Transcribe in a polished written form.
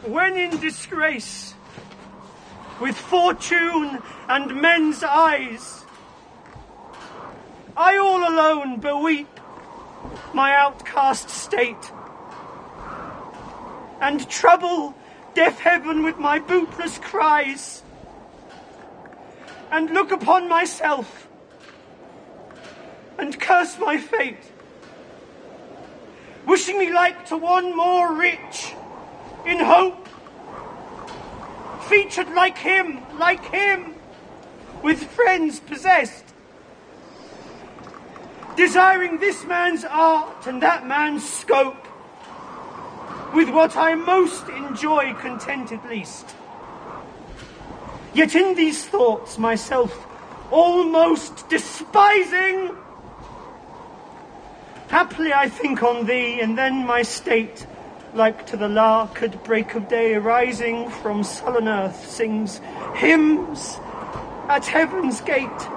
when in disgrace, with fortune and men's eyes, I all alone beweep my outcast state, and trouble deaf heaven with my bootless cries, and look upon myself, and curse my fate, wishing me like to one more rich, in hope, featured like him, with friends possessed, desiring this man's art and that man's scope, with what I most enjoy contented least. Yet in these thoughts myself almost despising, haply I think on thee, and then my state, like to the lark at break of day arising from sullen earth, sings hymns at heaven's gate.